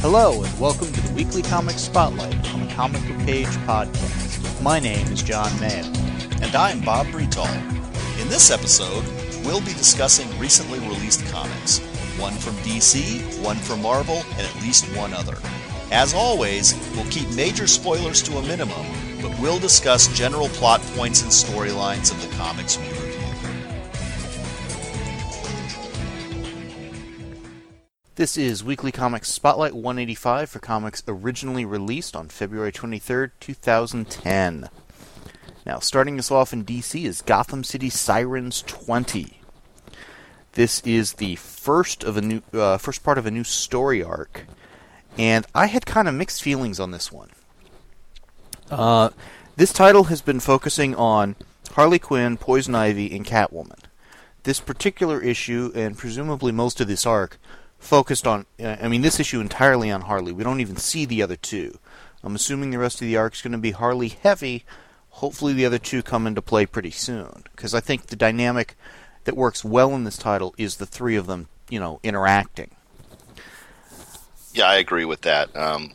Hello, and welcome to the Weekly Comic Spotlight on the Comic Book Page podcast. My name is John Mayo. And I'm Bob Bretall. In this episode, we'll be discussing recently released comics. One from DC, one from Marvel, and at least one other. As always, we'll keep major spoilers to a minimum, but we'll discuss general plot points and storylines of the comics we review. This is Weekly Comics Spotlight 185 for comics originally released on February 23rd, 2010. Now, starting us off in DC is Gotham City Sirens 20. This is the first part of a new story arc, and I had kind of mixed feelings on this one. This title has been focusing on Harley Quinn, Poison Ivy, and Catwoman. This particular issue, and presumably most of this arc, focused on, this issue entirely on Harley. We don't even see the other two. I'm assuming the rest of the arc is going to be Harley heavy. Hopefully the other two come into play pretty soon, because I think the dynamic that works well in this title is the three of them, interacting. Yeah, I agree with that.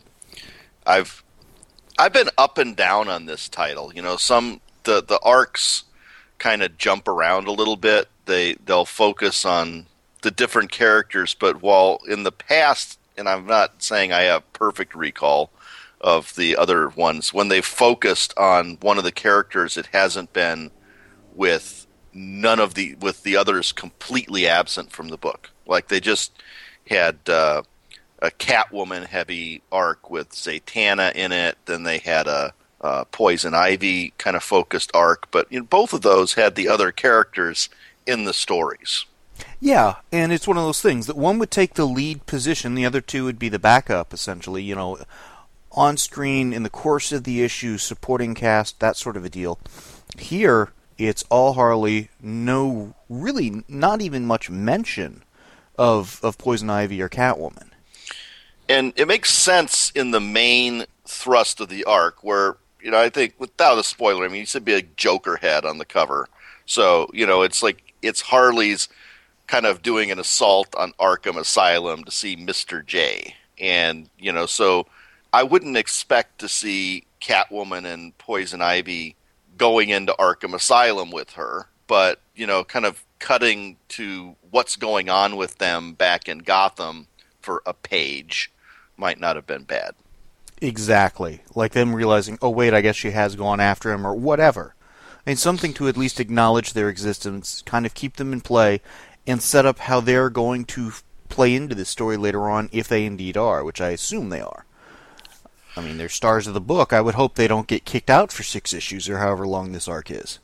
I've been up and down on this title. The arcs kind of jump around a little bit. They'll focus on the different characters, but while in the past, and I'm not saying I have perfect recall of the other ones, when they focused on one of the characters, it hasn't been with the others completely absent from the book. Like they just had a Catwoman heavy arc with Zatanna in it, then they had a Poison Ivy kind of focused arc, but both of those had the other characters in the stories. Yeah, and it's one of those things that one would take the lead position, the other two would be the backup, essentially, on screen in the course of the issue, supporting cast, that sort of a deal. Here, it's all Harley, really not even much mention of Poison Ivy or Catwoman. And it makes sense in the main thrust of the arc, where, I think, without a spoiler, you said be a Joker head on the cover. So, it's Harley's kind of doing an assault on Arkham Asylum to see Mr. J. And, so I wouldn't expect to see Catwoman and Poison Ivy going into Arkham Asylum with her, but, kind of cutting to what's going on with them back in Gotham for a page might not have been bad. Exactly. Like them realizing, oh wait, I guess she has gone after him, or whatever. Something to at least acknowledge their existence, kind of keep them in play, and set up how they're going to play into this story later on, if they indeed are, which I assume they are. They're stars of the book. I would hope they don't get kicked out for 6 issues, or however long this arc is.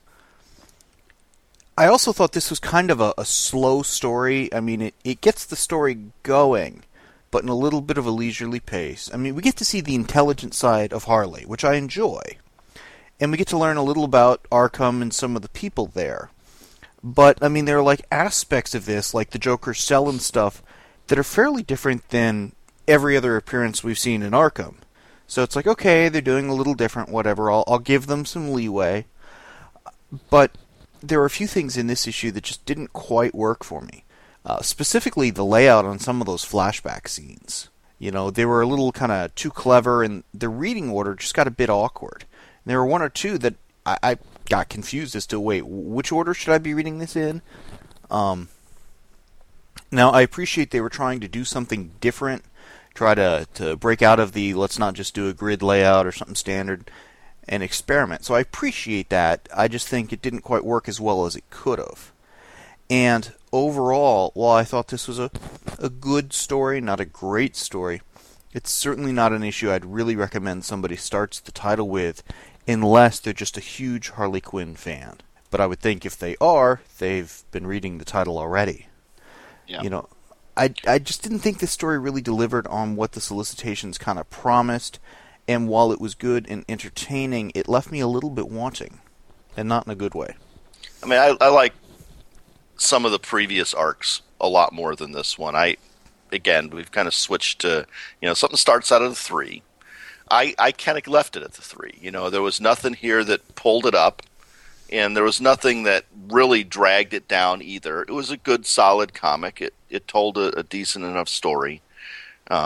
I also thought this was kind of a slow story. It gets the story going, but in a little bit of a leisurely pace. We get to see the intelligent side of Harley, which I enjoy. And we get to learn a little about Arkham and some of the people there. But, there are aspects of this, like the Joker selling stuff, that are fairly different than every other appearance we've seen in Arkham. So it's okay, they're doing a little different, whatever, I'll give them some leeway. But there are a few things in this issue that just didn't quite work for me. Specifically, the layout on some of those flashback scenes. They were a little kind of too clever, and the reading order just got a bit awkward. And there were one or two that I got confused as to, wait, which order should I be reading this in? Now, I appreciate they were trying to do something different, try to break out of the let's not just do a grid layout or something standard, and experiment. So I appreciate that. I just think it didn't quite work as well as it could have. And overall, while I thought this was a good story, not a great story, it's certainly not an issue I'd really recommend somebody starts the title with, unless they're just a huge Harley Quinn fan. But I would think if they are, they've been reading the title already. Yeah. I just didn't think this story really delivered on what the solicitations kind of promised, and while it was good and entertaining, it left me a little bit wanting, and not in a good way. I like some of the previous arcs a lot more than this one. Again, we've kind of switched to, something starts out of the 3. I kind of left it at the 3. There was nothing here that pulled it up, and there was nothing that really dragged it down either. It was a good, solid comic. It told a decent enough story.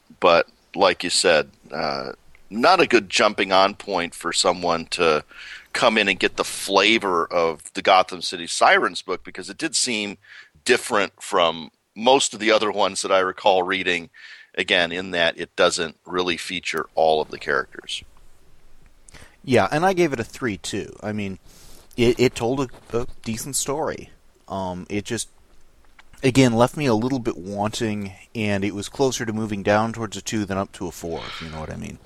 but like you said, not a good jumping on point for someone to come in and get the flavor of the Gotham City Sirens book, because it did seem different from most of the other ones that I recall reading, again, in that it doesn't really feature all of the characters. Yeah, and I gave it a 3 too. I mean, it told a decent story. It just, again, left me a little bit wanting, and it was closer to moving down towards a 2 than up to a 4, if you know what I mean.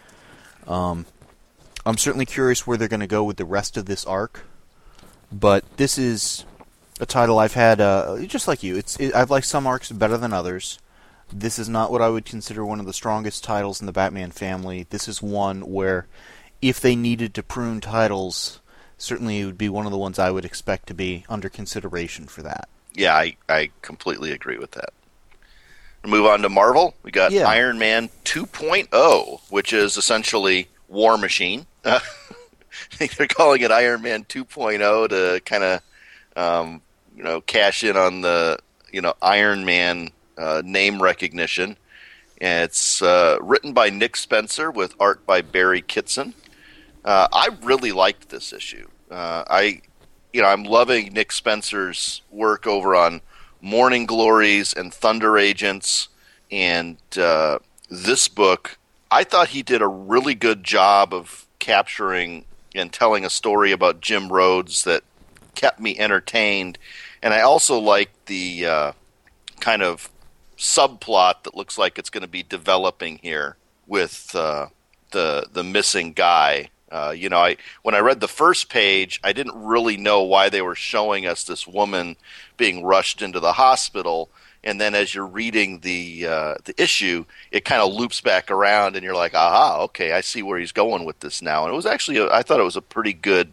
I'm certainly curious where they're going to go with the rest of this arc, but this is a title I've had, just like you. I've liked some arcs better than others. This is not what I would consider one of the strongest titles in the Batman family. This is one where, if they needed to prune titles, certainly it would be one of the ones I would expect to be under consideration for that. Yeah, I completely agree with that. Move on to Marvel. We got Iron Man 2.0, which is essentially War Machine. They're calling it Iron Man 2.0 to kind of, cash in on the, Iron Man name recognition. And it's written by Nick Spencer with art by Barry Kitson. I really liked this issue. I'm loving Nick Spencer's work over on Morning Glories and Thunder Agents, and this book, I thought he did a really good job of capturing and telling a story about Jim Rhodes that kept me entertained, and I also liked the kind of subplot that looks like it's going to be developing here with the missing guy. When I read the first page, I didn't really know why they were showing us this woman being rushed into the hospital, and then as you're reading the issue, it kind of loops back around, and you're like, aha, okay, I see where he's going with this now. And it was actually, I thought it was a pretty good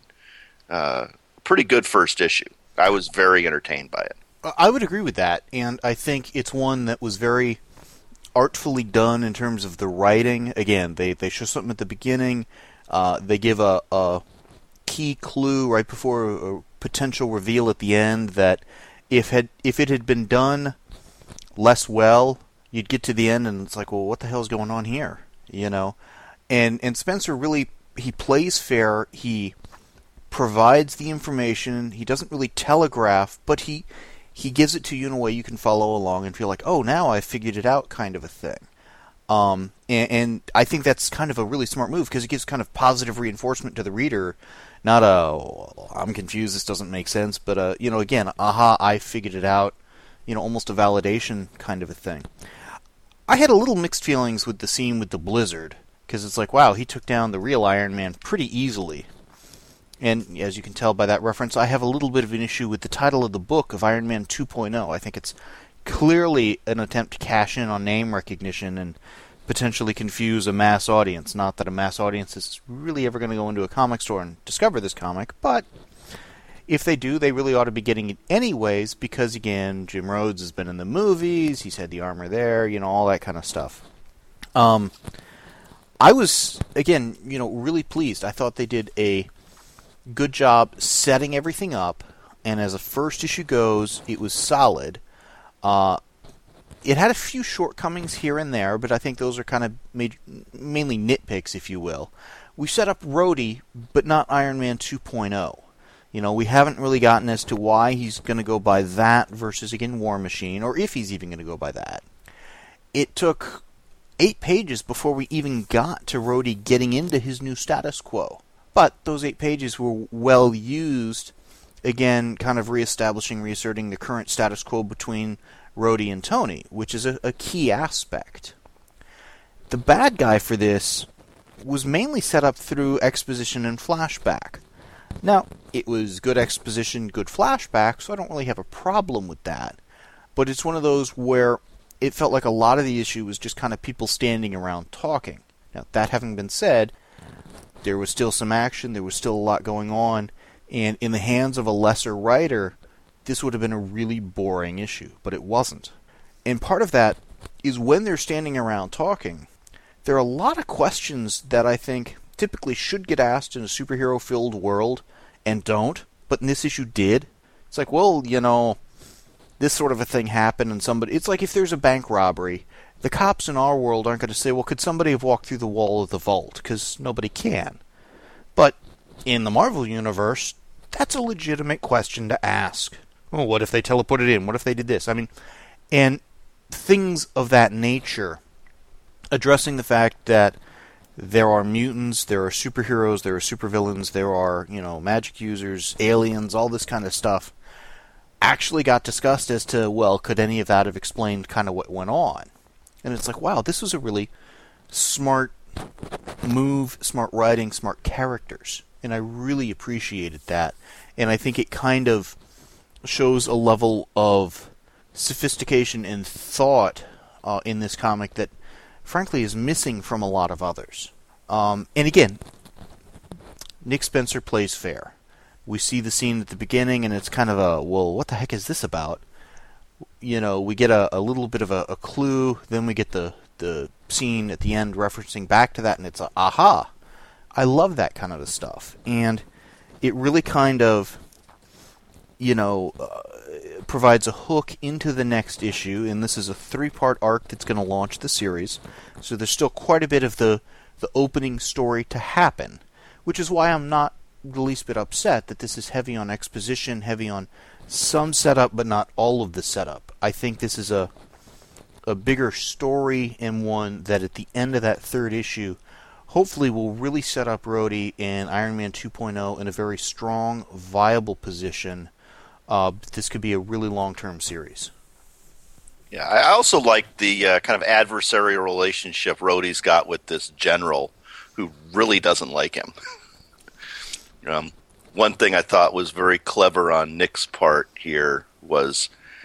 first issue. I was very entertained by it. I would agree with that, and I think it's one that was very artfully done in terms of the writing. Again, they show something at the beginning. They give a key clue right before a potential reveal at the end that if it had been done less well, you'd get to the end and it's like, well, what the hell's going on here? And Spencer really, he plays fair. He provides the information. He doesn't really telegraph, but he gives it to you in a way you can follow along and feel like, oh, now I figured it out, kind of a thing. And I think that's kind of a really smart move because it gives kind of positive reinforcement to the reader. Not I'm confused, this doesn't make sense, but again, aha, I figured it out. Almost a validation kind of a thing. I had a little mixed feelings with the scene with the Blizzard because it's like, wow, he took down the real Iron Man pretty easily. And as you can tell by that reference, I have a little bit of an issue with the title of the book of Iron Man 2.0. I think it's clearly an attempt to cash in on name recognition and potentially confuse a mass audience. Not that a mass audience is really ever going to go into a comic store and discover this comic, but if they do, they really ought to be getting it anyways because, again, Jim Rhodes has been in the movies, he's had the armor there, all that kind of stuff. I was, again, really pleased. I thought they did a good job setting everything up, and as a first issue goes, it was solid. It had a few shortcomings here and there, but I think those are kind of mainly nitpicks, if you will. We set up Rhodey, but not Iron Man 2.0. We haven't really gotten as to why he's going to go by that versus, again, War Machine, or if he's even going to go by that. It took 8 pages before we even got to Rhodey getting into his new status quo. But those 8 pages were well used, again, kind of reasserting the current status quo between Rhodey and Tony, which is a key aspect. The bad guy for this was mainly set up through exposition and flashback. Now, it was good exposition, good flashback, so I don't really have a problem with that. But it's one of those where it felt like a lot of the issue was just kind of people standing around talking. Now, that having been said, there was still some action, there was still a lot going on, and in the hands of a lesser writer, this would have been a really boring issue, but it wasn't. And part of that is when they're standing around talking, there are a lot of questions that I think typically should get asked in a superhero-filled world and don't, but in this issue did. It's like, well, this sort of a thing happened and somebody... It's like if there's a bank robbery, The cops in our world aren't going to say, well, could somebody have walked through the wall of the vault? Because nobody can. But in the Marvel Universe, that's a legitimate question to ask. Well, what if they teleported in? What if they did this? I mean, and things of that nature, addressing the fact that there are mutants, there are superheroes, there are supervillains, there are, magic users, aliens, all this kind of stuff, actually got discussed as to, well, could any of that have explained kind of what went on? And it's like, wow, this was a really smart move, smart writing, smart characters. And I really appreciated that. And I think it kind of shows a level of sophistication and thought in this comic that, frankly, is missing from a lot of others. And again, Nick Spencer plays fair. We see the scene at the beginning, and it's kind of a, well, what the heck is this about? We get a little bit of a clue, then we get the scene at the end referencing back to that, and it's a, aha! I love that kind of stuff. And it really kind of, provides a hook into the next issue, and this is a 3-part arc that's going to launch the series, so there's still quite a bit of the opening story to happen, which is why I'm not the least bit upset that this is heavy on exposition, heavy on some setup, but not all of the setup. I think this is a bigger story, and one that at the end of that 3rd issue hopefully will really set up Rhodey and Iron Man 2.0 in a very strong, viable position. This could be a really long-term series. Yeah, I also like the kind of adversarial relationship Rhodey's got with this general who really doesn't like him. One thing I thought was very clever on Nick's part here was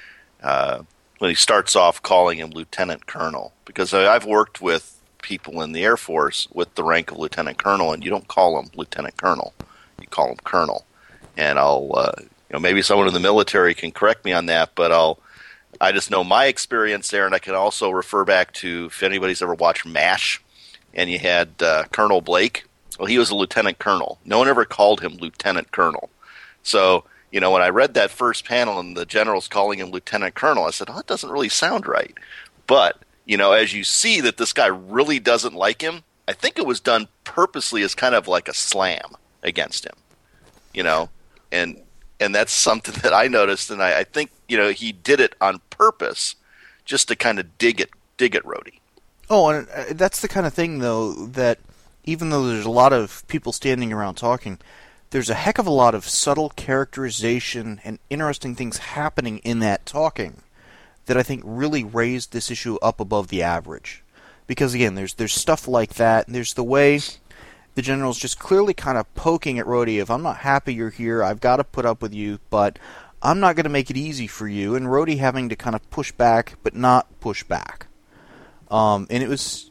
when he starts off calling him Lieutenant Colonel. Because I've worked with people in the Air Force with the rank of Lieutenant Colonel, and you don't call them Lieutenant Colonel. You call them Colonel. And I'll, maybe someone in the military can correct me on that, but I just know my experience there, and I can also refer back to, if anybody's ever watched MASH, and you had Colonel Blake. Well, he was a lieutenant colonel. No one ever called him lieutenant colonel. So, when I read that first panel and the general's calling him lieutenant colonel, I said, oh, that doesn't really sound right. But, as you see that this guy really doesn't like him, I think it was done purposely as kind of like a slam against him, and that's something that I noticed, and I think, he did it on purpose just to kind of dig at Rhodey. Oh, and that's the kind of thing, though, that even though there's a lot of people standing around talking, there's a heck of a lot of subtle characterization and interesting things happening in that talking that I think really raised this issue up above the average. Because, again, there's stuff like that, and there's the way the general's just clearly kind of poking at Rhodey of, I'm not happy you're here, I've got to put up with you, but I'm not going to make it easy for you, and Rhodey having to kind of push back, but not push back. And it was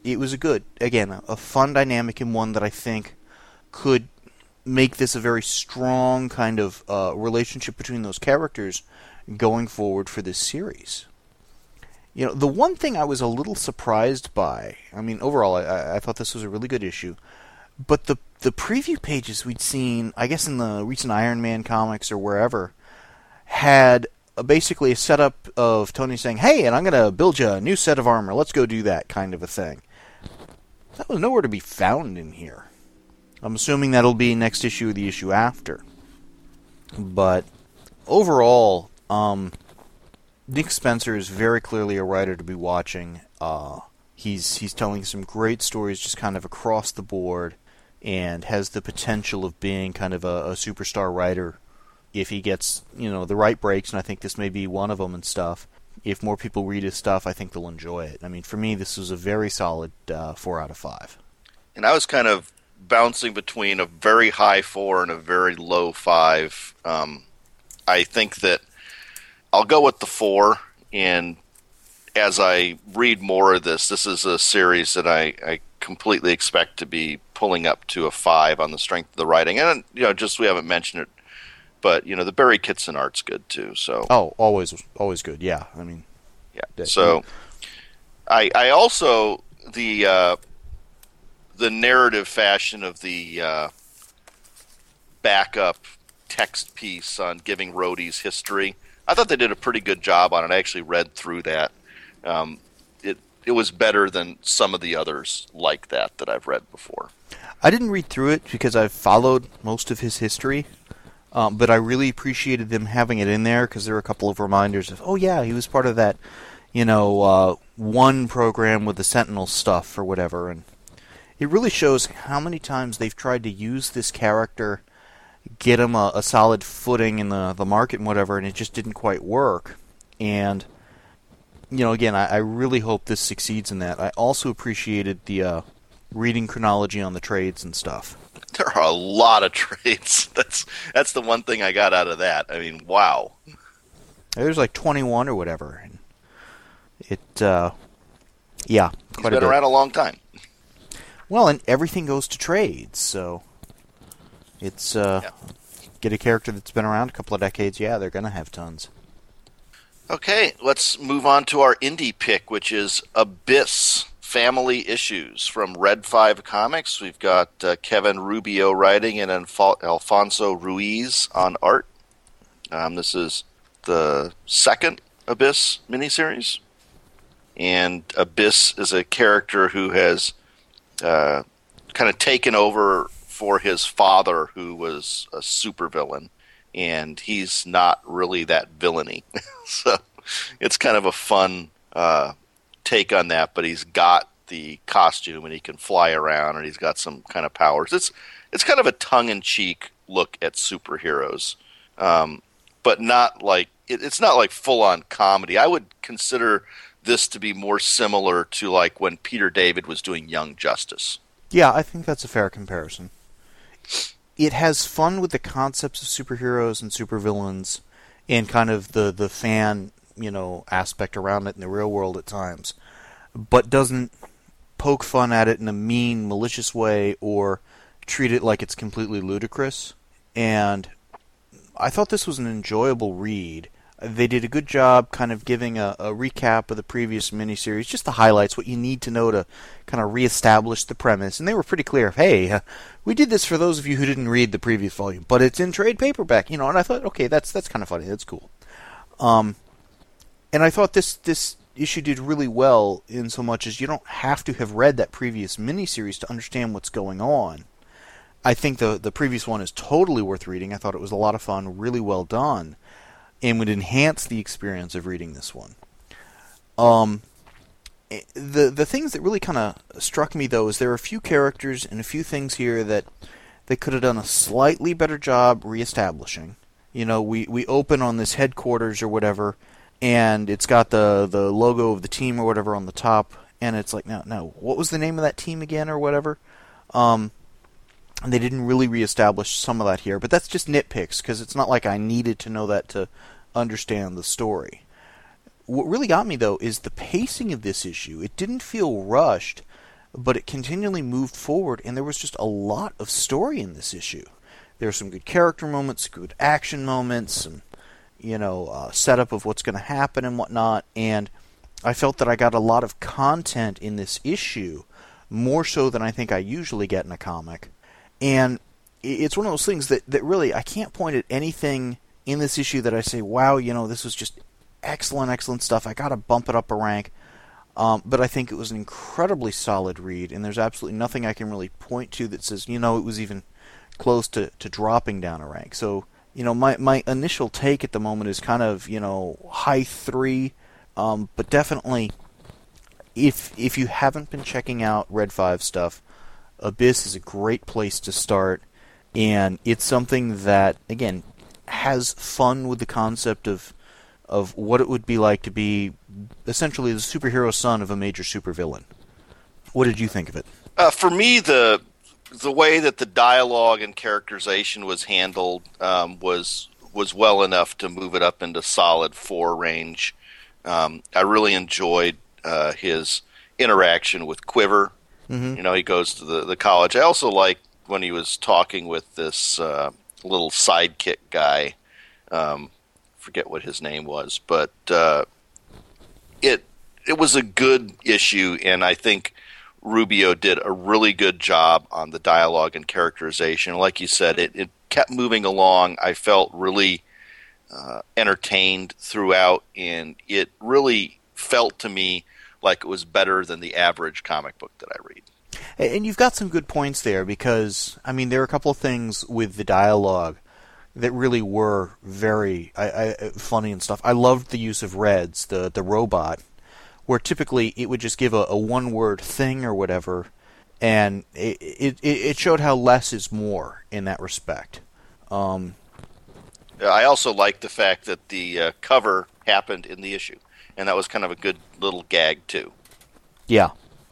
a fun dynamic, and one that I think could make this a very strong kind of relationship between those characters going forward for this series. The one thing I was a little surprised by, I mean, overall, I thought this was a really good issue, but the preview pages we'd seen, I guess in the recent Iron Man comics or wherever, had basically a setup of Tony saying, hey, and I'm going to build you a new set of armor, let's go do that, kind of a thing. That was nowhere to be found in here. I'm assuming that'll be next issue or the issue after. But overall, Nick Spencer is very clearly a writer to be watching. He's telling some great stories just kind of across the board, and has the potential of being kind of a superstar writer if he gets, the right breaks, and I think this may be one of them and stuff. If more people read his stuff, I think they'll enjoy it. I mean, for me, this was a very solid 4 out of 5. And I was kind of bouncing between a very high 4 and a very low 5. I think that I'll go with the 4, and as I read more of this is a series that I completely expect to be pulling up to a 5 on the strength of the writing. And, just we haven't mentioned it, but, the Barry Kitson art's good, too. So always good, yeah. I mean... Yeah, so I also, the narrative fashion of the backup text piece on giving Rhodey's history, I thought they did a pretty good job on it. I actually read through that. it was better than some of the others like that I've read before. I didn't read through it because I've followed most of his history, but I really appreciated them having it in there because there were a couple of reminders of, oh yeah, he was part of that, one program with the Sentinel stuff or whatever, and it really shows how many times they've tried to use this character, get him a solid footing in the market and whatever, and it just didn't quite work. And, again, I really hope this succeeds in that. I also appreciated the reading chronology on the trades and stuff. There are a lot of trades. That's the one thing I got out of that. I mean, wow. There's like 21 or whatever. And it, yeah, He's been around a long time. Well, and everything goes to trades, so it's get a character that's been around a couple of decades. Yeah, they're going to have tons. Okay, let's move on to our indie pick, which is Abyss Family Issues from Red 5 Comics. We've got Kevin Rubio writing and Alfonso Ruiz on art. This is the second Abyss miniseries. And Abyss is a character who has kind of taken over for his father, who was a supervillain. And he's not really that villainy. So it's kind of a fun take on that, but he's got the costume and he can fly around and he's got some kind of powers. It's kind of a tongue-in-cheek look at superheroes, but not like it's not like full-on comedy. I would consider this to be more similar to like when Peter David was doing Young Justice. Yeah, I think that's a fair comparison. It has fun with the concepts of superheroes and supervillains and kind of the fan, aspect around it in the real world at times, but doesn't poke fun at it in a mean, malicious way or treat it like it's completely ludicrous. And I thought this was an enjoyable read. They did a good job kind of giving a recap of the previous miniseries, just the highlights, what you need to know to kind of reestablish the premise. And they were pretty clear, hey, we did this for those of you who didn't read the previous volume, but it's in trade paperback, and I thought, okay, that's kind of funny, that's cool. And I thought this issue did really well in so much as you don't have to have read that previous miniseries to understand what's going on. I think the previous one is totally worth reading. I thought it was a lot of fun, really well done, and would enhance the experience of reading this one. The things that really kind of struck me, though, is there are a few characters and a few things here that they could have done a slightly better job reestablishing. We open on this headquarters or whatever, and it's got the logo of the team or whatever on the top, and it's like, no, what was the name of that team again or whatever? And they didn't really reestablish some of that here, but that's just nitpicks, because it's not like I needed to know that to understand the story. What really got me, though, is the pacing of this issue. It didn't feel rushed, but it continually moved forward, and there was just a lot of story in this issue. There were some good character moments, good action moments, some, setup of what's going to happen and whatnot, and I felt that I got a lot of content in this issue, more so than I think I usually get in a comic. And it's one of those things that really, I can't point at anything in this issue that I say, wow, this was just excellent stuff. I got to bump it up a rank. But I think it was an incredibly solid read, and there's absolutely nothing I can really point to that says, it was even close to dropping down a rank. So, my initial take at the moment is kind of, high 3, but definitely, if you haven't been checking out Red 5 stuff, Abyss is a great place to start, and it's something that, again, has fun with the concept of what it would be like to be essentially the superhero son of a major supervillain. What did you think of it? For me, the way that the dialogue and characterization was handled was well enough to move it up into solid 4 range. I really enjoyed his interaction with Quiver. Mm-hmm. He goes to the college. I also liked when he was talking with this little sidekick guy. Forget what his name was, but it was a good issue, and I think Rubio did a really good job on the dialogue and characterization. Like you said, it kept moving along. I felt really entertained throughout, and it really felt to me like it was better than the average comic book that I read. And you've got some good points there, because, I mean, there are a couple of things with the dialogue that really were very funny and stuff. I loved the use of Reds, the robot, where typically it would just give a one-word thing or whatever, and it showed how less is more in that respect. I also liked the fact that the cover happened in the issue, and that was kind of a good little gag, too. Yeah.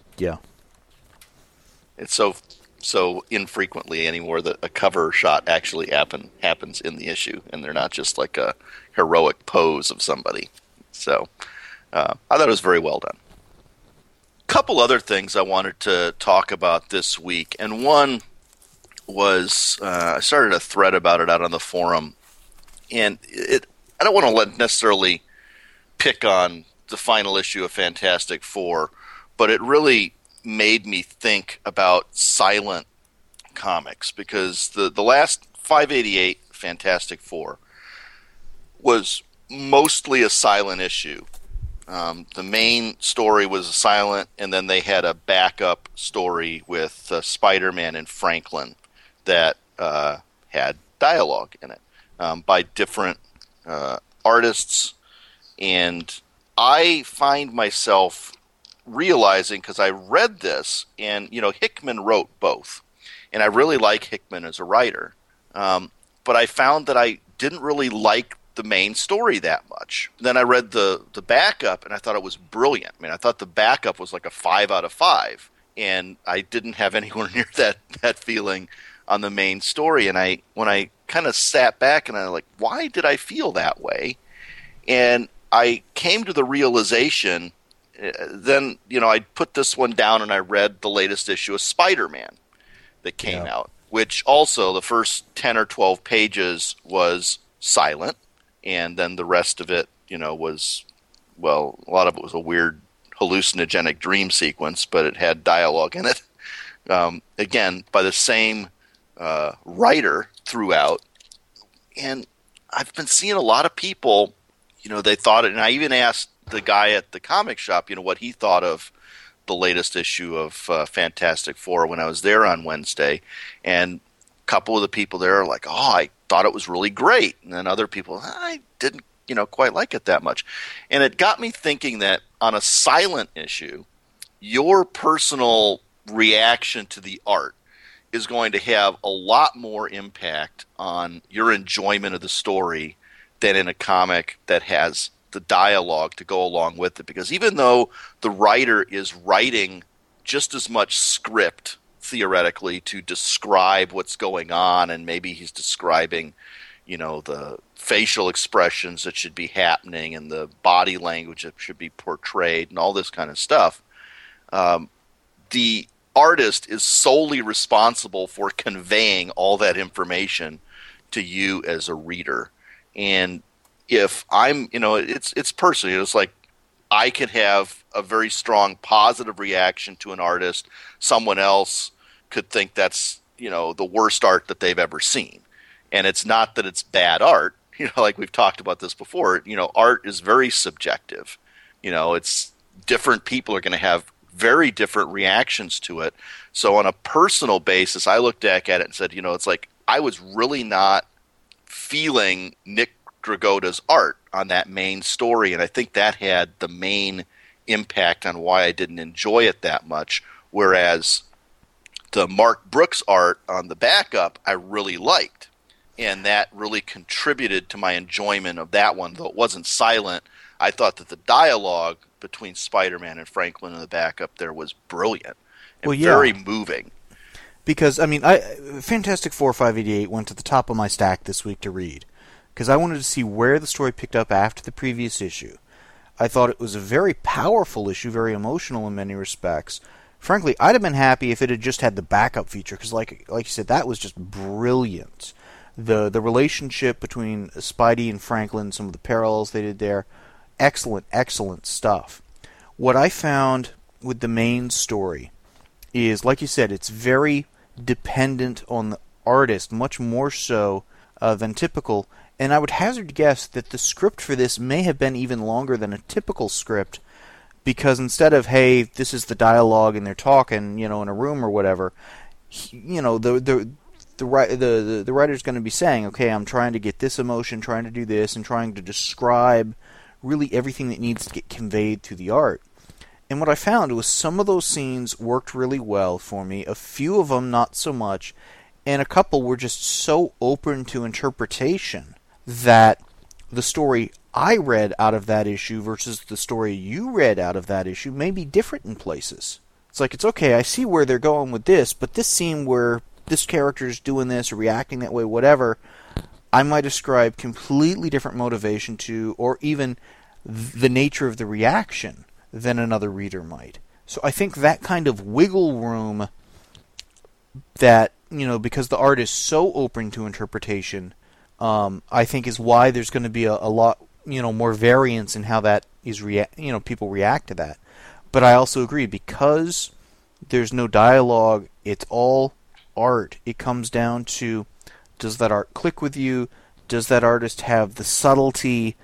It's so infrequently anymore that a cover shot actually happens in the issue, and they're not just like a heroic pose of somebody. So I thought it was very well done. Couple other things I wanted to talk about this week, and one was I started a thread about it out on the forum, and I don't want to necessarily pick on the final issue of Fantastic Four, but it really made me think about silent comics, because the last 588 Fantastic Four was mostly a silent issue. The main story was silent, and then they had a backup story with Spider-Man and Franklin that had dialogue in it by different artists. And I find myself realizing, because I read this, and Hickman wrote both, and I really like Hickman as a writer, but I found that I didn't really like the main story that much. Then I read the backup, and I thought it was brilliant. I mean, I thought the backup was like a 5 out of 5, and I didn't have anywhere near that feeling on the main story. And when I kind of sat back and I was like, why did I feel that way? And I came to the realization. Then, I put this one down and I read the latest issue of Spider-Man that came out, which also the first 10 or 12 pages was silent, and then the rest of it, was, well, a lot of it was a weird hallucinogenic dream sequence, but it had dialogue in it. Again, by the same writer throughout. And I've been seeing a lot of people, they thought it, and I even asked the guy at the comic shop, what he thought of the latest issue of Fantastic Four when I was there on Wednesday. And a couple of the people there are like, oh, I thought it was really great. And then other people, I didn't, quite like it that much. And it got me thinking that on a silent issue, your personal reaction to the art is going to have a lot more impact on your enjoyment of the story than in a comic that has the dialogue to go along with it. Because even though the writer is writing just as much script, theoretically, to describe what's going on, and maybe he's describing, the facial expressions that should be happening and the body language that should be portrayed and all this kind of stuff, the artist is solely responsible for conveying all that information to you as a reader. And if I'm, it's personal. It's like I could have a very strong positive reaction to an artist. Someone else could think that's, the worst art that they've ever seen. And it's not that it's bad art. Like we've talked about this before, art is very subjective. It's different people are going to have very different reactions to it. So on a personal basis, I looked back at it and said, it's like I was really not feeling Nick Dragotta's art on that main story, and I think that had the main impact on why I didn't enjoy it that much, whereas the Mark Brooks art on the backup I really liked, and that really contributed to my enjoyment of that one. Though it wasn't silent, I thought that the dialogue between Spider-Man and Franklin in the backup there was brilliant and very moving. Because, Fantastic Four 588 went to the top of my stack this week to read, because I wanted to see where the story picked up after the previous issue. I thought it was a very powerful issue, very emotional in many respects. Frankly, I'd have been happy if it had just had the backup feature, because like you said, that was just brilliant. The relationship between Spidey and Franklin, some of the parallels they did there, excellent stuff. What I found with the main story is, like you said, it's very dependent on the artist, much more so than typical. And I would hazard to guess that the script for this may have been even longer than a typical script, because instead of, hey, this is the dialogue and they're talking, in a room or whatever, the writer's going to be saying, okay, I'm trying to get this emotion, trying to do this, and trying to describe really everything that needs to get conveyed through the art. And what I found was some of those scenes worked really well for me, a few of them not so much, and a couple were just so open to interpretation that the story I read out of that issue versus the story you read out of that issue may be different in places. It's like, it's okay, I see where they're going with this, but this scene where this character's doing this or reacting that way, whatever, I might ascribe completely different motivation to, or even the nature of the reaction than another reader might. So I think that kind of wiggle room that, because the art is so open to interpretation, I think is why there's going to be a lot, more variance in how that is people react to that. But I also agree, because there's no dialogue, it's all art. It comes down to, does that art click with you? Does that artist have the subtlety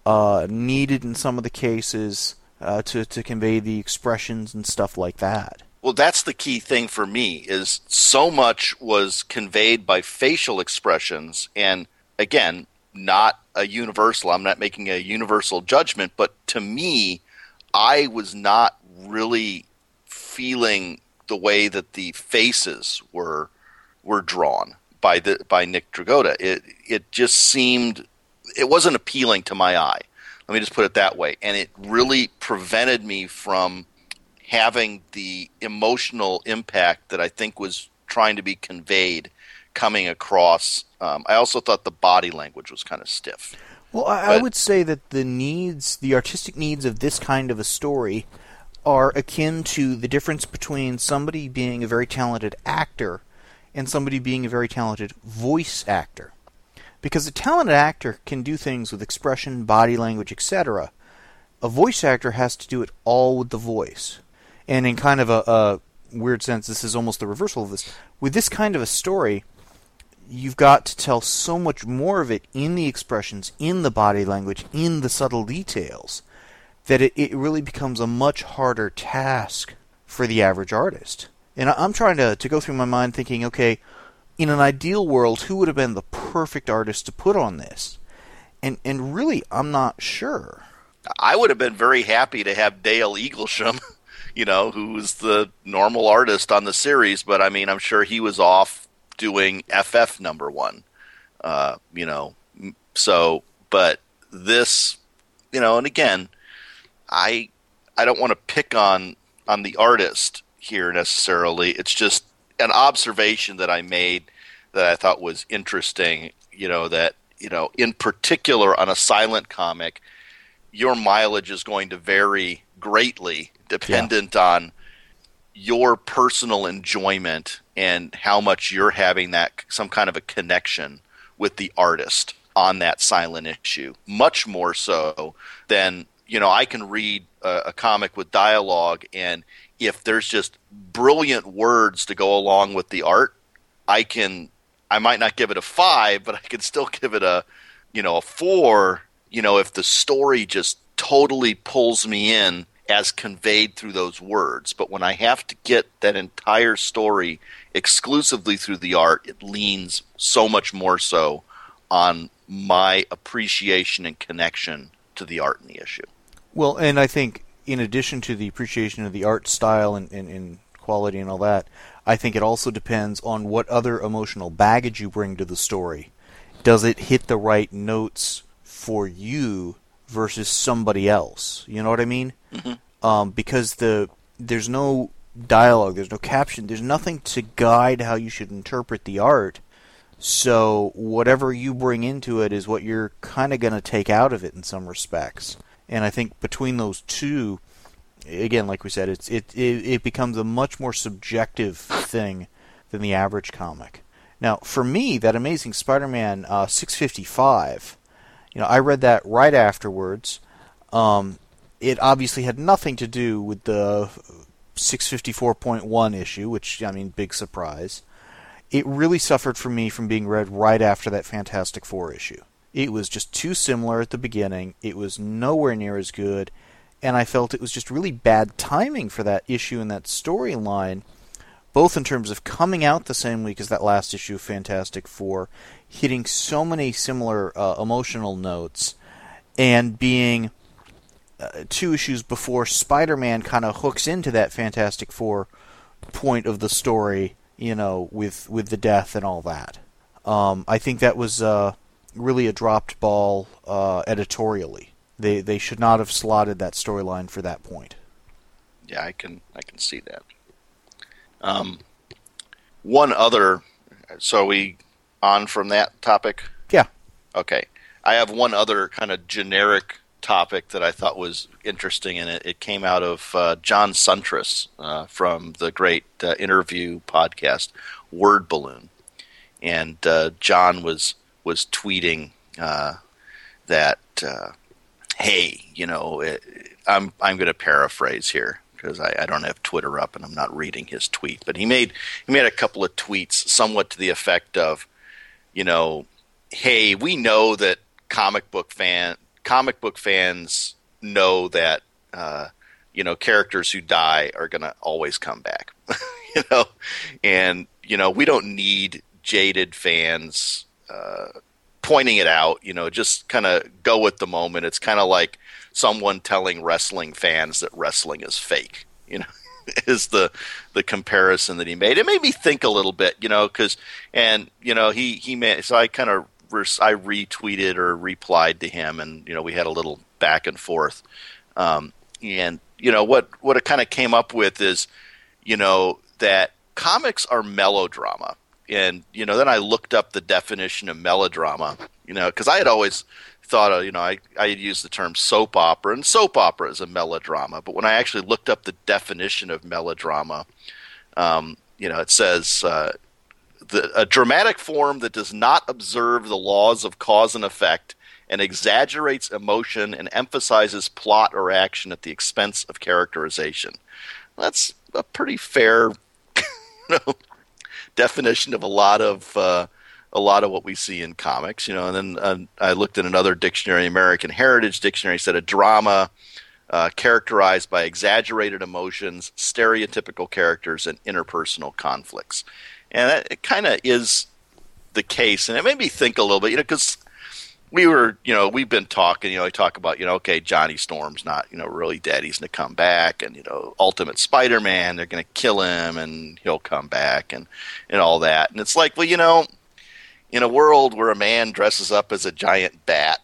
needed in some of the cases to convey the expressions and stuff like that? Well, that's the key thing for me, is so much was conveyed by facial expressions, and again, not a universal. I'm not making a universal judgment, but to me, I was not really feeling the way that the faces were drawn by Nick Dragotta. It just seemed, it wasn't appealing to my eye. Let me just put it that way. And it really prevented me from having the emotional impact that I think was trying to be conveyed coming across. I also thought the body language was kind of stiff. Well, I would say that the artistic needs of this kind of a story are akin to the difference between somebody being a very talented actor and somebody being a very talented voice actor. Because a talented actor can do things with expression, body language, etc. A voice actor has to do it all with the voice. And in kind of a weird sense, this is almost the reversal of this. With this kind of a story, you've got to tell so much more of it in the expressions, in the body language, in the subtle details, that it really becomes a much harder task for the average artist. And I'm trying to go through my mind thinking, okay, in an ideal world, who would have been the perfect artist to put on this? And really, I'm not sure. I would have been very happy to have Dale Eaglesham, who was the normal artist on the series, but I mean, I'm sure he was off doing FF #1, So, but this, and again, I don't want to pick on the artist here necessarily. It's just an observation that I made that I thought was interesting, that, in particular on a silent comic, your mileage is going to vary greatly dependent on your personal enjoyment and how much you're having that some kind of a connection with the artist on that silent issue. Much more so than, I can read a comic with dialogue, and if there's just brilliant words to go along with the art, I might not give it a 5, but I can still give it a 4, if the story just totally pulls me in as conveyed through those words. But when I have to get that entire story exclusively through the art, it leans so much more so on my appreciation and connection to the art in the issue. Well, and I think in addition to the appreciation of the art style and quality and all that, I think it also depends on what other emotional baggage you bring to the story. Does it hit the right notes for you versus somebody else? You know what I mean? Mm-hmm. Because there's no dialogue, there's no caption, there's nothing to guide how you should interpret the art. So whatever you bring into it is what you're kind of going to take out of it in some respects. And I think between those two, again, like we said, it becomes a much more subjective thing than the average comic. Now, for me, that Amazing Spider-Man 655, I read that right afterwards. It obviously had nothing to do with the 654.1 issue, which, big surprise. It really suffered for me from being read right after that Fantastic Four issue. It was just too similar at the beginning. It was nowhere near as good. and I felt it was just really bad timing for that issue and that storyline, both in terms of coming out the same week as that last issue of Fantastic Four, hitting so many similar emotional notes, and being 2 issues before Spider-Man kind of hooks into that Fantastic Four point of the story, with the death and all that. I think that was really a dropped ball editorially. They should not have slotted that storyline for that point. Yeah, I can see that. One other. So are we on from that topic? Yeah. Okay. I have one other kind of generic topic that I thought was interesting, and it came out of John Suntress from the great interview podcast Word Balloon, and John was tweeting that, hey, I'm going to paraphrase here because I don't have Twitter up and I'm not reading his tweet, but he made a couple of tweets somewhat to the effect of, hey, we know that comic book fans know that characters who die are going to always come back, and we don't need jaded fans pointing it out. Just kind of go with the moment. It's kind of like someone telling wrestling fans that wrestling is fake. Is the comparison that he made. It made me think a little bit, because he made, so I kind of I retweeted or replied to him, and we had a little back and forth. And what it kind of came up with is that comics are melodrama. And then I looked up the definition of melodrama, because I had always thought I had used the term soap opera, and soap opera is a melodrama. But when I actually looked up the definition of melodrama, it says a dramatic form that does not observe the laws of cause and effect and exaggerates emotion and emphasizes plot or action at the expense of characterization. That's a pretty fair definition of a lot of what we see in comics, And then I looked at another dictionary, American Heritage Dictionary, said a drama characterized by exaggerated emotions, stereotypical characters, and interpersonal conflicts. And it kind of is the case, and it made me think a little bit, because we've been talking, I talk about, okay, Johnny Storm's not, really dead. He's going to come back, and, Ultimate Spider-Man, they're going to kill him, and he'll come back, and all that. And it's like, well, in a world where a man dresses up as a giant bat,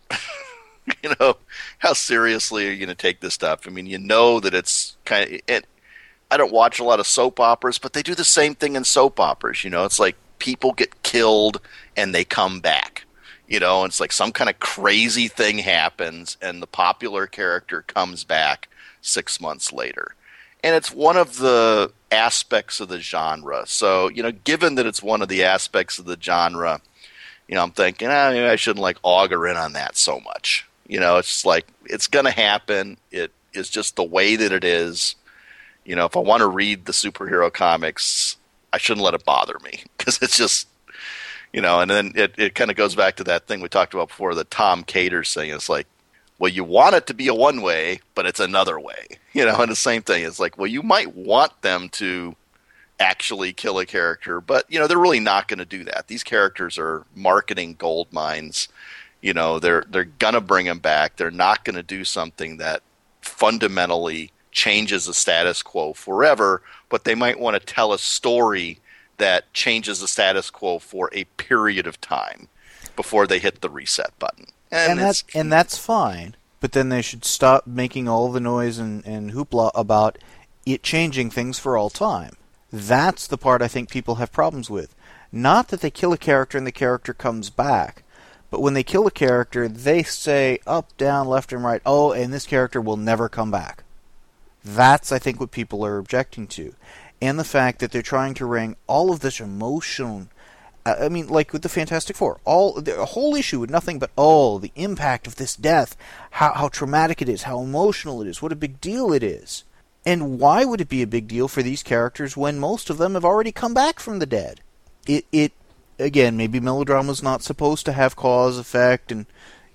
how seriously are you going to take this stuff? I mean, that it's kind of, I don't watch a lot of soap operas, but they do the same thing in soap operas. It's like people get killed and they come back. It's like some kind of crazy thing happens and the popular character comes back 6 months later. And it's one of the aspects of the genre. So, given that it's one of the aspects of the genre, I'm thinking, maybe I shouldn't auger in on that so much. It's just like, it's going to happen. It is just the way that it is. If I want to read the superhero comics, I shouldn't let it bother me because it's just, and then it kind of goes back to that thing we talked about before, the Tom Caters thing. It's like, well, you want it to be a one way, but it's another way, and the same thing. It's like, well, you might want them to actually kill a character, but, they're really not going to do that. These characters are marketing gold mines. They're going to bring them back. They're not going to do something that fundamentally changes the status quo forever, but they might want to tell a story that changes the status quo for a period of time before they hit the reset button. And that's fine, but then they should stop making all the noise and hoopla about it changing things for all time. That's the part I think people have problems with. Not that they kill a character and the character comes back, but when they kill a character, they say up, down, left, and right, oh, and this character will never come back. That's, I think, what people are objecting to. And the fact that they're trying to wring all of this emotion, I mean, like with the Fantastic Four, a whole issue with nothing but, the impact of this death, how traumatic it is, how emotional it is, what a big deal it is. And why would it be a big deal for these characters when most of them have already come back from the dead? It again, maybe melodrama's not supposed to have cause, effect, and,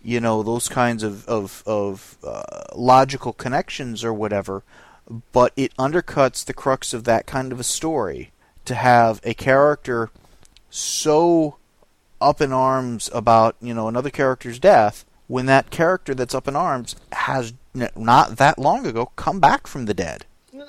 those kinds of logical connections or whatever, but it undercuts the crux of that kind of a story to have a character so up in arms about, another character's death when that character that's up in arms has not that long ago come back from the dead.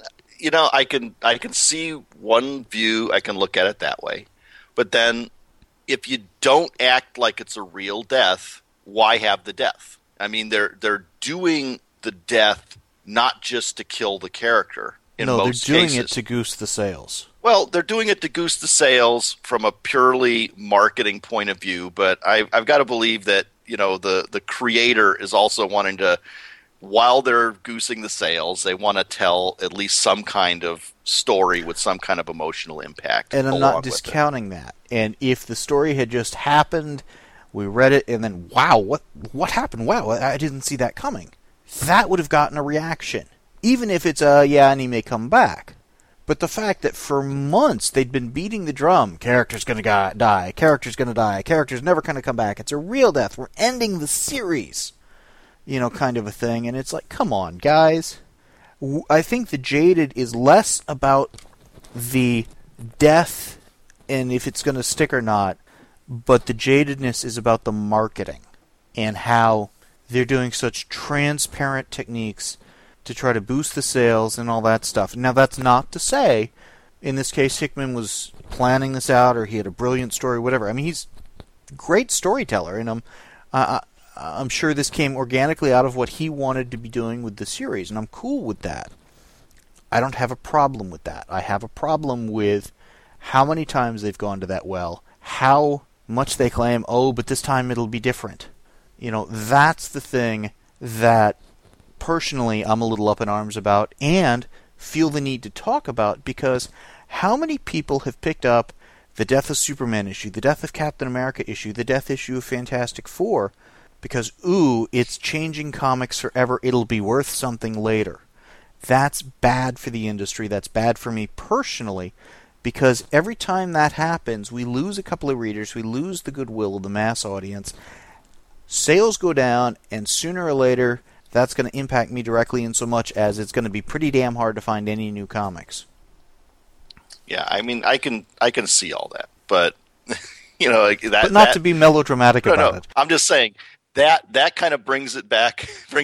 I can see one view. I can look at it that way. But then if you don't act like it's a real death, why have the death? I mean, they're doing the death not just to kill the character in most cases. No, they're doing it to goose the sales. Well, they're doing it to goose the sales from a purely marketing point of view, but I've got to believe that, the creator is also wanting to, while they're goosing the sales, they want to tell at least some kind of story with some kind of emotional impact. And I'm not discounting that. And if the story had just happened, we read it, and then, wow, what happened? Wow, I didn't see that coming. That would have gotten a reaction. Even if it's and he may come back. But the fact that for months they'd been beating the drum, character's going to die, character's going to die, character's never going to come back, it's a real death, we're ending the series, kind of a thing. And it's like, come on, guys. I think the Jaded is less about the death and if it's going to stick or not, but the Jadedness is about the marketing and how they're doing such transparent techniques to try to boost the sales and all that stuff. Now, that's not to say, in this case, Hickman was planning this out or he had a brilliant story, whatever. I mean, he's a great storyteller, and I'm sure this came organically out of what he wanted to be doing with the series, and I'm cool with that. I don't have a problem with that. I have a problem with how many times they've gone to that well, how much they claim, but this time it'll be different. That's the thing that personally I'm a little up in arms about and feel the need to talk about, because how many people have picked up the Death of Superman issue, the Death of Captain America issue, the Death issue of Fantastic Four, because, it's changing comics forever, it'll be worth something later. That's bad for the industry, that's bad for me personally, because every time that happens, we lose a couple of readers, we lose the goodwill of the mass audience, sales go down, and sooner or later, that's going to impact me directly in so much as it's going to be pretty damn hard to find any new comics. Yeah, I mean, I can see all that, but that. But not to be melodramatic about it. I'm just saying that kind of brings us back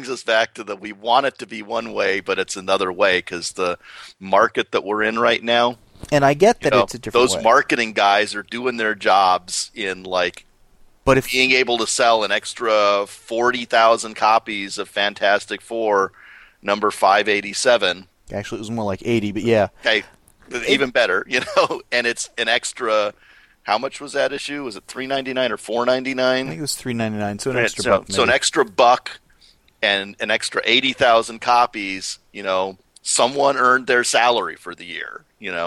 to we want it to be one way, but it's another way because the market that we're in right now. And I get that it's a different way. Those marketing guys are doing their jobs in But if being able to sell an extra 40,000 copies of Fantastic Four, number 587. Actually, it was more like 80, but yeah. Okay, even better, and it's an extra. How much was that issue? Was it $3.99 or $4.99? I think it was $3.99, so an extra buck. Maybe. So an extra buck and an extra 80,000 copies. Someone earned their salary for the year.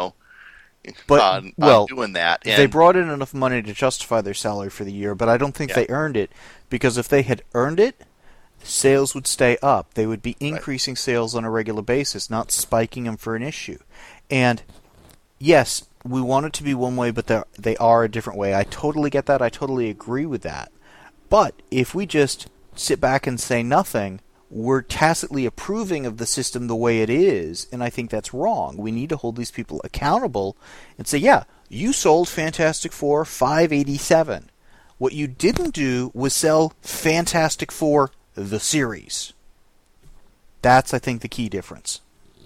But on doing that. They brought in enough money to justify their salary for the year, but I don't think they earned it, because if they had earned it, sales would stay up. They would be increasing sales on a regular basis, not spiking them for an issue. And yes, we want it to be one way, but they are a different way. I totally get that. I totally agree with that. But if we just sit back and say nothing, we're tacitly approving of the system the way it is, and I think that's wrong. We need to hold these people accountable and say, yeah, you sold Fantastic Four 587. What you didn't do was sell Fantastic Four the series. That's, I think, the key difference.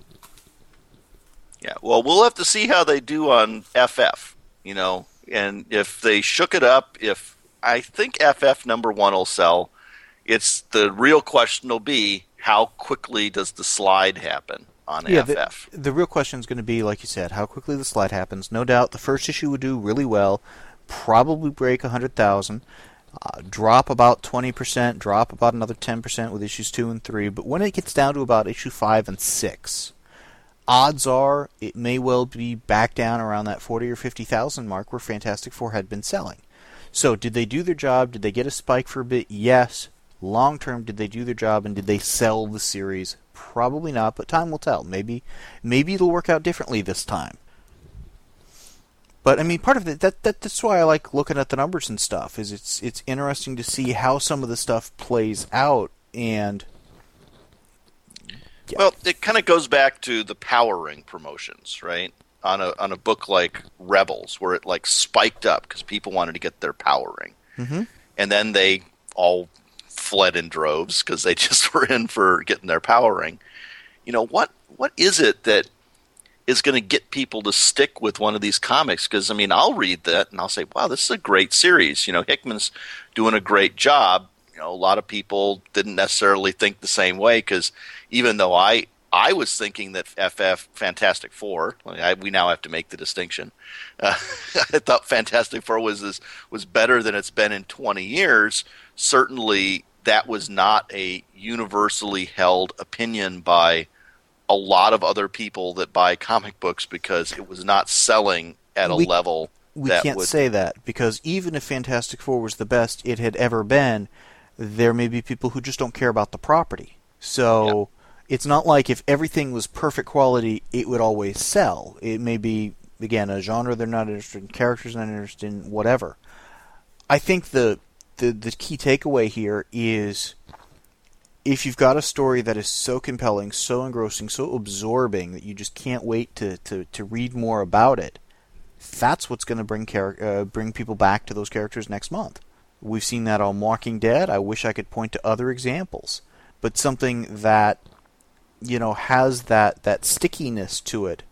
Yeah, well, we'll have to see how they do on FF, and if they shook it up, I think FF number 1 will sell. It's the real question will be, how quickly does the slide happen on FF? The real question is going to be, like you said, how quickly the slide happens. No doubt the first issue would do really well, probably break 100,000, drop about 20%, drop about another 10% with issues 2 and 3, but when it gets down to about issue 5 and 6, odds are it may well be back down around that 40 or 50,000 mark where Fantastic Four had been selling. So did they do their job? Did they get a spike for a bit? Yes. Long term, did they do their job, and did they sell the series? Probably not, but time will tell. Maybe it'll work out differently this time. But I mean, part of that's why I like looking at the numbers and stuff. Is it's interesting to see how some of the stuff plays out, and yeah. Well, it kind of goes back to the Power Ring promotions, right? On a book like Rebels, where it like spiked up because people wanted to get their Power Ring, Mm-hmm. and then they all fled in droves because they just were in for getting their Power Ring. You know, what is it that is going to get people to stick with one of these comics? Because, I mean, I'll read that and I'll say, wow, this is a great series. You know, Hickman's doing a great job. You know, a lot of people didn't necessarily think the same way, because even though I was thinking that Fantastic Four, we now have to make the distinction. I thought Fantastic Four was better than it's been in 20 years. Certainly, that was not a universally held opinion by a lot of other people that buy comic books, because it was not selling at a level we that can't would... say that, because even if Fantastic Four was the best it had ever been, there may be people who just don't care about the property. So it's not like if everything was perfect quality, it would always sell. It may be, again, a genre they're not interested in, characters not interested in, whatever. I think the key takeaway here is, if you've got a story that is so compelling, so engrossing, so absorbing that you just can't wait to read more about it, that's what's going to bring people back to those characters next month. We've seen that on Walking Dead. I wish I could point to other examples, but something that, you know, has that stickiness to it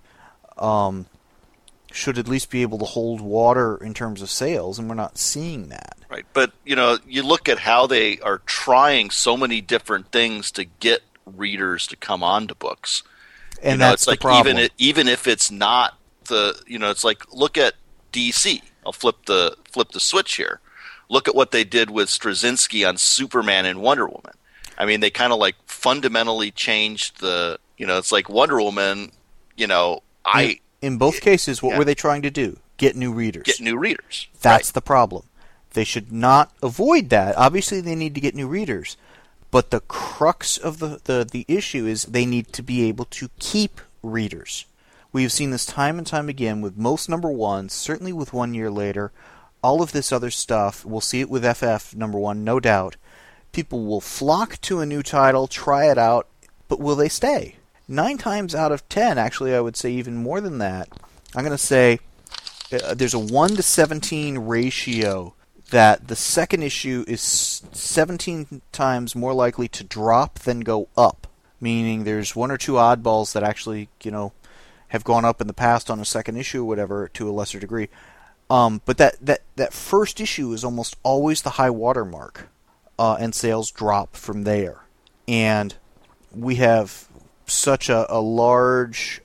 should at least be able to hold water in terms of sales, and we're not seeing that. Right, but you know, you look at how they are trying so many different things to get readers to come on to books, and you know, that's it's like the problem. even if it's not the, you know, it's like, look at DC. I'll flip the switch here. Look at what they did with Straczynski on Superman and Wonder Woman. I mean, they kind of like fundamentally changed the, you know, it's like Wonder Woman, you know, in both cases, what were they trying to do? Get new readers. Get new readers. That's right. the problem. They should not avoid that. Obviously, they need to get new readers. But the crux of the issue is they need to be able to keep readers. We've seen this time and time again with most number ones, certainly with 1 year later. All of this other stuff, we'll see it with FF number one, no doubt. People will flock to a new title, try it out, but will they stay? 9 times out of 10, actually, I would say even more than that. I'm going to say there's a 1 to 17 ratio that the second issue is 17 times more likely to drop than go up. Meaning there's 1 or 2 oddballs that actually, you know, have gone up in the past on a second issue or whatever to a lesser degree. But that first issue is almost always the high water mark, and sales drop from there. And we have such a large,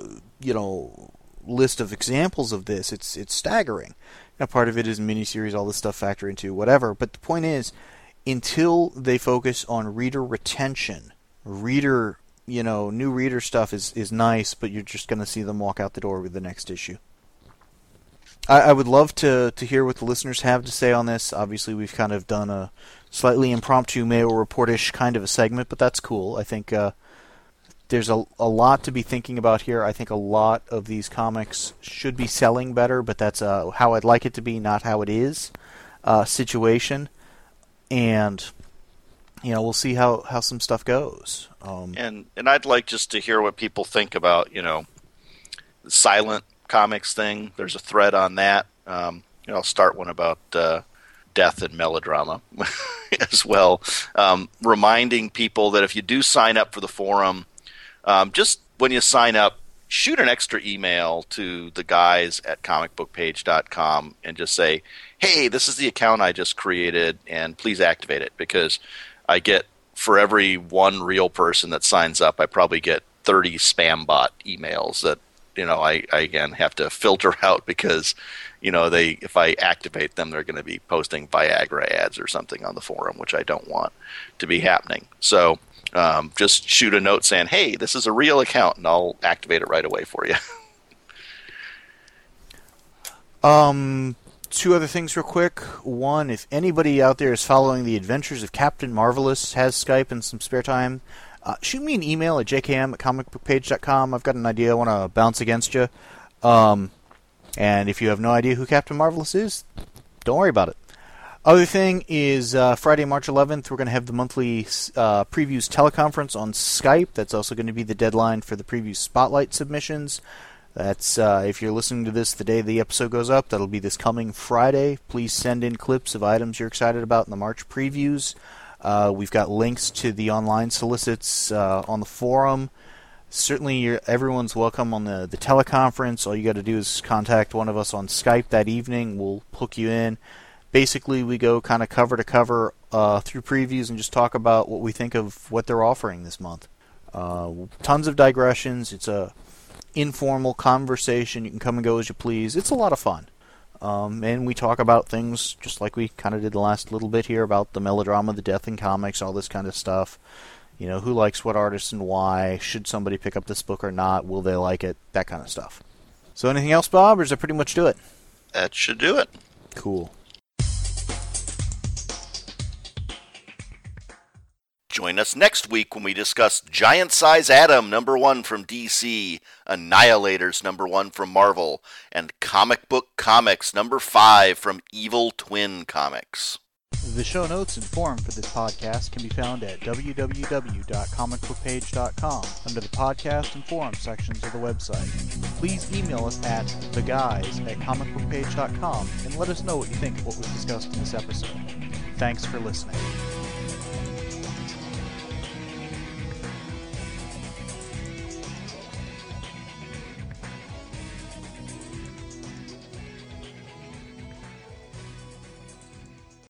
list of examples of this. It's staggering. Now, part of it is miniseries, all this stuff factor into whatever. But the point is, until they focus on reader retention, new reader stuff is nice, but you're just going to see them walk out the door with the next issue. I would love to hear what the listeners have to say on this. Obviously, we've kind of done a slightly impromptu Mayo Report-ish kind of a segment, but that's cool. I think there's a lot to be thinking about here. I think a lot of these comics should be selling better, but that's how I'd like it to be, not how it is situation. And, you know, we'll see how some stuff goes. And I'd like just to hear what people think about, you know, the silent comics thing. There's a thread on that. I'll start one about death and melodrama as well. Reminding people that if you do sign up for the forum, just when you sign up, shoot an extra email to the guys at comicbookpage.com and just say, hey, this is the account I just created, and please activate it, because I get, for every one real person that signs up, I probably get 30 spam bot emails that, you know, I again have to filter out, because, you know, if I activate them, they're going to be posting Viagra ads or something on the forum, which I don't want to be happening. So just shoot a note saying, hey, this is a real account, and I'll activate it right away for you. 2 other things real quick. One, if anybody out there is following the adventures of Captain Marvelous, has Skype and some spare time, shoot me an email at jkm@comicbookpage.com. I've got an idea I want to bounce against you. And if you have no idea who Captain Marvelous is, don't worry about it. Other thing is Friday, March 11th, we're going to have the monthly previews teleconference on Skype. That's also going to be the deadline for the preview spotlight submissions. That's if you're listening to this the day the episode goes up, that'll be this coming Friday. Please send in clips of items you're excited about in the March previews. We've got links to the online solicits on the forum. Certainly, everyone's welcome on the teleconference. All you got to do is contact one of us on Skype that evening. We'll hook you in. Basically, we go kind of cover to cover through previews and just talk about what we think of what they're offering this month. Tons of digressions. It's a informal conversation. You can come and go as you please. It's a lot of fun. And we talk about things just like we kind of did the last little bit here about the melodrama, the death in comics, all this kind of stuff. You know, who likes what artists and why? Should somebody pick up this book or not? Will they like it? That kind of stuff. So anything else, Bob, or does that pretty much do it? That should do it. Cool. Join us next week when we discuss Giant Size Atom #1 from DC, Annihilators #1 from Marvel, and Comic Book Comics #5 from Evil Twin Comics. The show notes and forum for this podcast can be found at www.comicbookpage.com under the podcast and forum sections of the website. Please email us at theguys@comicbookpage.com and let us know what you think of what was discussed in this episode. Thanks for listening.